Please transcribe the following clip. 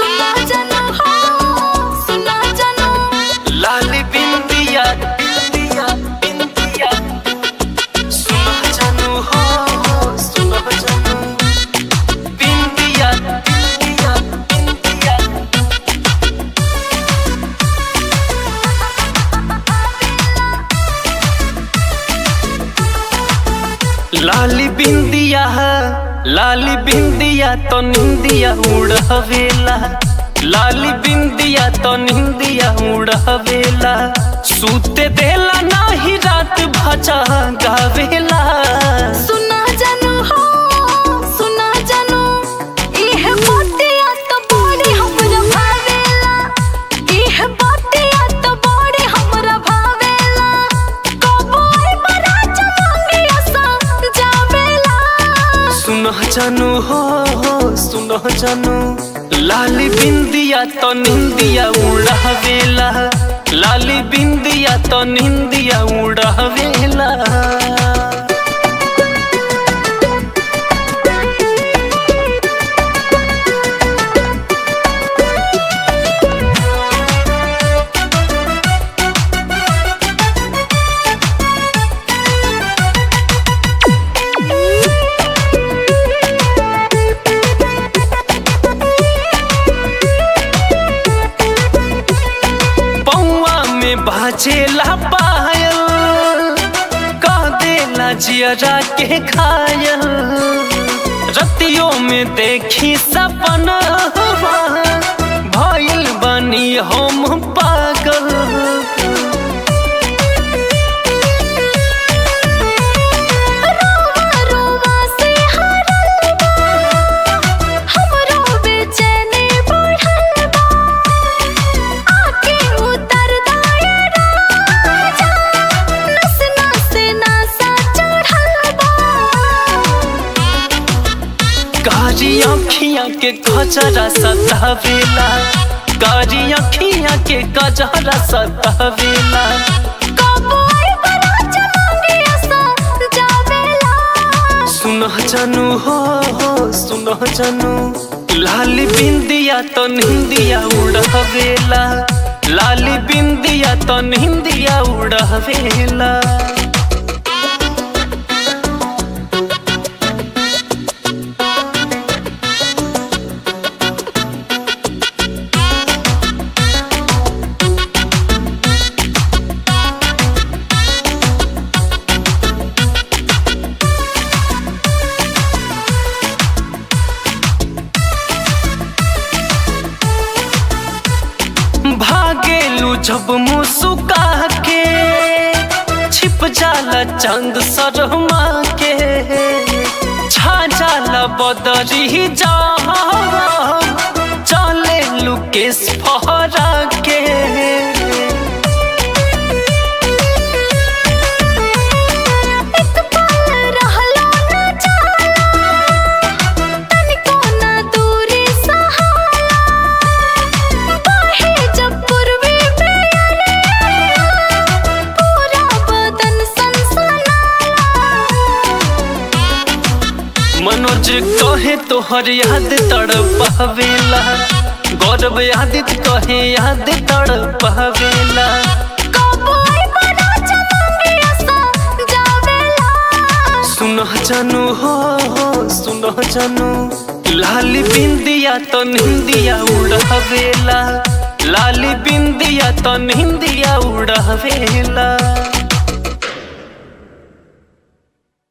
सुना जानू हो, सुना जानू। लाली बिंदिया बिंदिया बिंदिया, सुना जानू हो, सुना जानू। बिंदिया बिंदिया बिंदिया, लाली बिंदिया लाली बिंदिया तो निंदिया उड़ावेला। लाली बिंदिया तो निंदिया उड़ावेला। सूते देला नाही रात भजा गावेला। सुना जानू हो, सुना जानू। इह बातिया तो बड़ी हमरा भावेला। इह बातिया तो बड़ी हमरा भावेला। कबो आई बरा चमंगिया सा जावेला। सुनो जानू हो, सुनो जानू। लाली बिंदिया तो निंदिया उड़ावेला। लाली बिंदिया तो निंदिया उड़ावेला। बाजेला पायल कह देला जियरा के घायल। रतियों में देखी सपना भइल बनी हम पागल। रोवा रोवा से हरल बा, हमरो बेचैनी बढ़ल बा। आके उतर दाए राजा, नस नस नसा चढ़ल बा। कारी अखियाँ के गजरा सतावेला। कारी अखियाँ के गजरा सतावेला। कबो आई बरा चमंगिया सा जावेला। सुनो जानू हो, सुनो जानू। लाली बिंदिया तो निंदिया उड़ावेला। लाली बिंदिया तो निंदिया उड़ावेला। भागेलू जब मुस्का के, छिप जाला चांद शर्मा के। छा जाला बदरी जा, चले लुकेश फहरा के। एक पल रहलो न जाला, तनिको न दूरी सहाला। बाहे जब पूर्वी बेअरिया, पूरा बदन सनसनाला। मनोज कहे तोहर याद तड़पावेला। गौरव यादित कहे याद तड़पावेला। कबो आई बरा चमंगिया सा जावेला। सुनो जानू हो, सुनो जानू। लाली बिंदिया तो निंदिया उड़ावेला। लाली बिंदिया तो निंदिया उड़ावेला।